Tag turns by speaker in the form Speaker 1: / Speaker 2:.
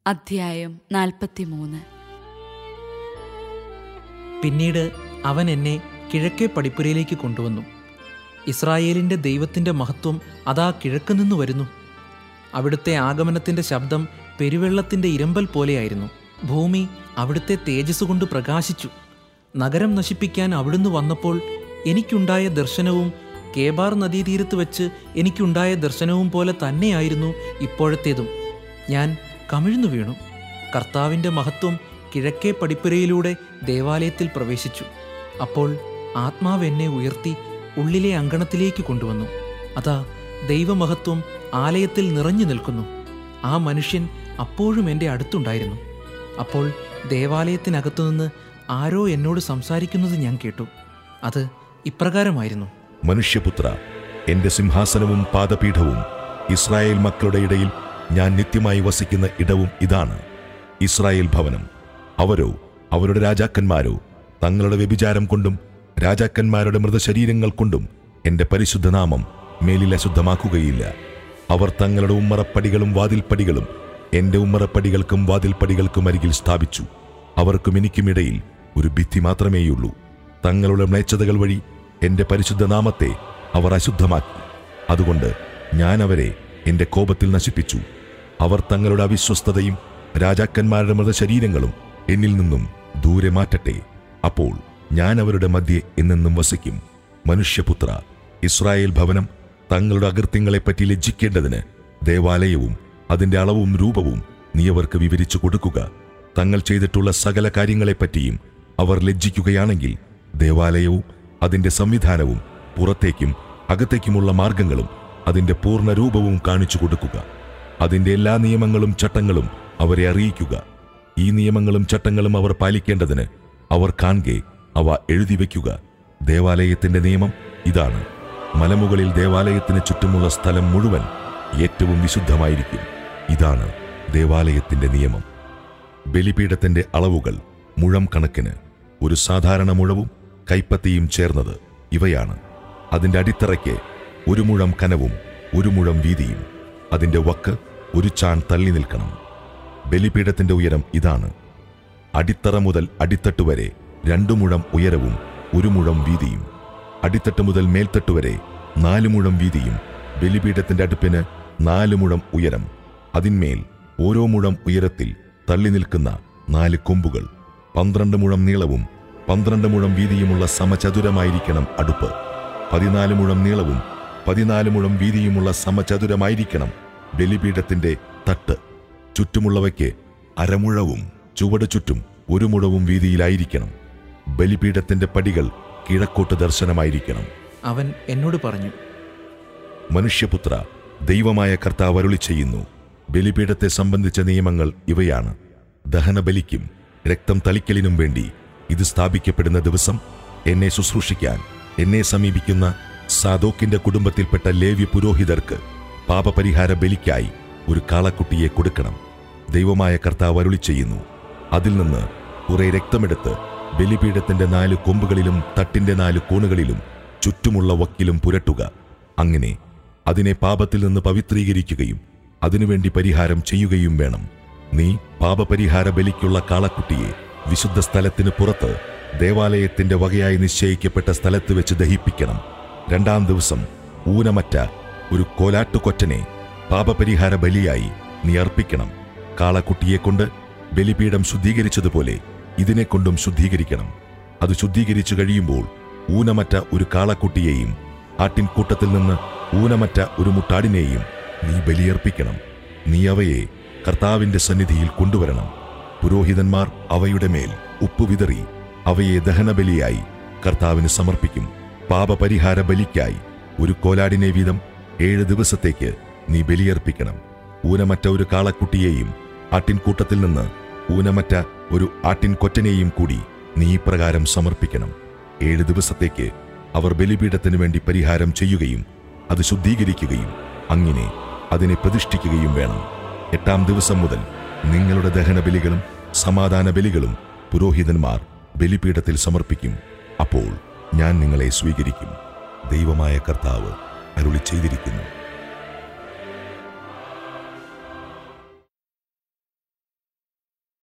Speaker 1: അധ്യായം 43.
Speaker 2: പിന്നീട് അവൻ എന്നെ കിഴക്കേ പടിപ്പുരയിലേക്ക് കൊണ്ടുവന്നു. ഇസ്രായേലിൻ്റെ ദൈവത്തിൻ്റെ മഹത്വം അതാ കിഴക്ക് നിന്ന് വരുന്നു. അവിടുത്തെ ആഗമനത്തിൻ്റെ ശബ്ദം പെരുവെള്ളത്തിൻ്റെ ഇരമ്പൽ പോലെയായിരുന്നു. ഭൂമി അവിടുത്തെ തേജസ് കൊണ്ട് പ്രകാശിച്ചു. നഗരം നശിപ്പിക്കാൻ അവിടുന്ന് വന്നപ്പോൾ എനിക്കുണ്ടായ ദർശനവും കേബാർ നദീതീരത്ത് വെച്ച് എനിക്കുണ്ടായ ദർശനവും പോലെ തന്നെയായിരുന്നു ഇപ്പോഴത്തേതും. ഞാൻ കമിഴ്ന്നു വീണു. കർത്താവിൻ്റെ മഹത്വം കിഴക്കേ പടിപ്പുരയിലൂടെ ദേവാലയത്തിൽ പ്രവേശിച്ചു. അപ്പോൾ ആത്മാവ് എന്നെ ഉയർത്തി ഉള്ളിലെ അങ്കണത്തിലേക്ക് കൊണ്ടുവന്നു. അതാ ദൈവമഹത്വം ആലയത്തിൽ നിറഞ്ഞു നിൽക്കുന്നു. ആ മനുഷ്യൻ അപ്പോഴും എൻ്റെ അടുത്തുണ്ടായിരുന്നു. അപ്പോൾ ദേവാലയത്തിനകത്തുനിന്ന് ആരോ എന്നോട് സംസാരിക്കുന്നത് ഞാൻ കേട്ടു. അത് ഇപ്രകാരമായിരുന്നു:
Speaker 3: മനുഷ്യപുത്ര, എൻ്റെ സിംഹാസനവും പാദപീഠവും ഇസ്രായേൽ മക്കളുടെ ഇടയിൽ ഞാൻ നിത്യമായി വസിക്കുന്ന ഇടവും ഇതാണ്. ഇസ്രായേൽ ഭവനം, അവരോ അവരുടെ രാജാക്കന്മാരോ തങ്ങളുടെ വ്യഭിചാരം കൊണ്ടും രാജാക്കന്മാരുടെ മൃതശരീരങ്ങൾ കൊണ്ടും എൻ്റെ പരിശുദ്ധനാമം മേലിൽ അശുദ്ധമാക്കുകയില്ല. അവർ തങ്ങളുടെ ഉമ്മറപ്പടികളും വാതിൽപ്പടികളും എൻ്റെ ഉമ്മറപ്പടികൾക്കും വാതിൽപ്പടികൾക്കും അരികിൽ സ്ഥാപിച്ചു. അവർക്കും എനിക്കുമിടയിൽ ഒരു ഭിത്തി മാത്രമേയുള്ളൂ. തങ്ങളുടെ മ്ലേച്ഛതകൾ വഴി എൻ്റെ പരിശുദ്ധനാമത്തെ അവർ അശുദ്ധമാക്കി. അതുകൊണ്ട് ഞാൻ അവരെ എൻ്റെ കോപത്തിൽ നശിപ്പിച്ചു. അവർ തങ്ങളുടെ അവിശ്വസ്തതയും രാജാക്കന്മാരുടെ മൃതശരീരങ്ങളും എന്നിൽ നിന്നും ദൂരെ മാറ്റട്ടെ. അപ്പോൾ ഞാൻ അവരുടെ മധ്യേ എന്നെന്നും വസിക്കും. മനുഷ്യപുത്ര, ഇസ്രായേൽ ഭവനം തങ്ങളുടെ അകൃത്യങ്ങളെപ്പറ്റി ലജ്ജിക്കേണ്ടതിന് ദേവാലയവും അതിൻ്റെ അളവും രൂപവും നീ അവർക്ക് വിവരിച്ചു കൊടുക്കുക. തങ്ങൾ ചെയ്തിട്ടുള്ള സകല കാര്യങ്ങളെപ്പറ്റിയും അവർ ലജ്ജിക്കുകയാണെങ്കിൽ ദേവാലയവും അതിൻ്റെ സംവിധാനവും പുറത്തേക്കും അകത്തേക്കുമുള്ള മാർഗങ്ങളും അതിൻ്റെ പൂർണ്ണ രൂപവും കാണിച്ചു കൊടുക്കുക. അതിൻ്റെ എല്ലാ നിയമങ്ങളും ചട്ടങ്ങളും അവരെ അറിയിക്കുക. ഈ നിയമങ്ങളും ചട്ടങ്ങളും അവർ പാലിക്കേണ്ടതിന് അവർ കാൺകെ അവ എഴുതി വയ്ക്കുക. ദേവാലയത്തിൻ്റെ നിയമം ഇതാണ്: മലമുകളിൽ ദേവാലയത്തിന് ചുറ്റുമുള്ള സ്ഥലം മുഴുവൻ ഏറ്റവും വിശുദ്ധമായിരിക്കും. ഇതാണ് ദേവാലയത്തിൻ്റെ നിയമം. ബലിപീഠത്തിൻ്റെ അളവുകൾ മുഴം കണക്കിന്, ഒരു സാധാരണ മുഴവും കൈപ്പത്തിയും ചേർന്നത് ഇവയാണ്. അതിൻ്റെ അടിത്തറയ്ക്ക് 1 മുഴം കനവും 1 മുഴം വീതിയും. അതിൻ്റെ വക്ക് 1 ചാൺ തള്ളി നിൽക്കണം. ബലിപീഠത്തിൻ്റെ ഉയരം ഇതാണ്: അടിത്തറ മുതൽ അടിത്തട്ട് വരെ 2 മുഴം ഉയരവും 1 മുഴം വീതിയും. അടിത്തട്ട് മുതൽ മേൽത്തട്ട് വരെ 4 മുഴം വീതിയും. ബലിപീഠത്തിൻ്റെ അടുപ്പിന് 4 മുഴം ഉയരം. അതിന്മേൽ ഓരോ മുഴം ഉയരത്തിൽ തള്ളി നിൽക്കുന്ന 4 കൊമ്പുകൾ. 12 മുഴം നീളവും 12 മുഴം വീതിയുമുള്ള സമചതുരമായിരിക്കണം അടുപ്പ്. 14 മുഴം നീളവും 14 മുഴം വീതിയുമുള്ള സമചതുരമായിരിക്കണം ബലിപീഠത്തിൻ്റെ തട്ട്. ചുറ്റുമുള്ളവയ്ക്ക് 1/2 മുഴവും ചുവട് ചുറ്റും 1 മുഴവും വീതിയിലായിരിക്കണം. ബലിപീഠത്തിൻ്റെ പടികൾ കിഴക്കോട്ട് ദർശനമായിരിക്കണം.
Speaker 2: അവൻ എന്നോട് പറഞ്ഞു:
Speaker 3: മനുഷ്യപുത്ര, ദൈവമായ കർത്താവ് അരുളി ചെയ്യുന്നു: ബലിപീഠത്തെ സംബന്ധിച്ച നിയമങ്ങൾ ഇവയാണ്. ദഹനബലിക്കും രക്തം തളിക്കലിനും വേണ്ടി ഇത് സ്ഥാപിക്കപ്പെടുന്ന ദിവസം എന്നെ ശുശ്രൂഷിക്കാൻ എന്നെ സമീപിക്കുന്ന സാദോക്കിന്റെ കുടുംബത്തിൽപ്പെട്ട ലേവ്യ പുരോഹിതർക്ക് പാപപരിഹാര ബലിക്കായി ഒരു കാളക്കുട്ടിയെ കൊടുക്കണം. ദൈവമായ കർത്താവ് അരുളി ചെയ്യുന്നു: അതിൽ നിന്ന് കുറെ രക്തമെടുത്ത് ബലിപീഠത്തിന്റെ 4 കൊമ്പുകളിലും തട്ടിന്റെ 4 കോണുകളിലും ചുറ്റുമുള്ള വക്കിലും പുരട്ടുക. അങ്ങനെ അതിനെ പാപത്തിൽ നിന്ന് പവിത്രീകരിക്കുകയും അതിനുവേണ്ടി പരിഹാരം ചെയ്യുകയും വേണം. നീ പാപപരിഹാര ബലിക്കുള്ള കാളക്കുട്ടിയെ വിശുദ്ധ സ്ഥലത്തിന് പുറത്ത് ദേവാലയത്തിന്റെ വകയായി നിശ്ചയിക്കപ്പെട്ട സ്ഥലത്ത് വെച്ച് ദഹിപ്പിക്കണം. 2-ാം ദിവസം ഊനമറ്റ ഒരു കോലാട്ടുകൊറ്റനെ പാപപരിഹാര ബലിയായി നീ അർപ്പിക്കണം. കാളക്കുട്ടിയെക്കൊണ്ട് ബലിപീഠം ശുദ്ധീകരിച്ചതുപോലെ ഇതിനെക്കൊണ്ടും ശുദ്ധീകരിക്കണം. അത് ശുദ്ധീകരിച്ചു കഴിയുമ്പോൾ ഊനമറ്റ ഒരു കാളക്കുട്ടിയെയും ആട്ടിൻകൂട്ടത്തിൽ നിന്ന് ഊനമറ്റ ഒരു മുട്ടാടിനെയും നീ ബലിയർപ്പിക്കണം. നീ അവയെ കർത്താവിന്റെ സന്നിധിയിൽ കൊണ്ടുവരണം. പുരോഹിതന്മാർ അവയുടെ മേൽ ഉപ്പ് വിതറി അവയെ ദഹനബലിയായി കർത്താവിന് സമർപ്പിക്കും. പാപപരിഹാര ബലിക്കായി ഒരു കോലാടിനെ വീതം 7 ദിവസത്തേക്ക് നീ ബലിയർപ്പിക്കണം. ഊനമറ്റ ഒരു കാളക്കുട്ടിയെയും ആട്ടിൻകൂട്ടത്തിൽ നിന്ന് ഊനമറ്റ ഒരു ആട്ടിൻകൊറ്റനെയും കൂടി നീ ഇപ്രകാരം സമർപ്പിക്കണം. 7 ദിവസത്തേക്ക് അവർ ബലിപീഠത്തിനു വേണ്ടി പരിഹാരം ചെയ്യുകയും അത് ശുദ്ധീകരിക്കുകയും അങ്ങനെ അതിനെ പ്രതിഷ്ഠിക്കുകയും വേണം. 8-ാം ദിവസം മുതൽ നിങ്ങളുടെ ദഹനബലികളും സമാധാന ബലികളും പുരോഹിതന്മാർ ബലിപീഠത്തിൽ സമർപ്പിക്കും. അപ്പോൾ ഞാൻ നിങ്ങളെ സ്വീകരിക്കും. ദൈവമായ കർത്താവ് അരുളി ചെയ്തിരിക്കുന്നു.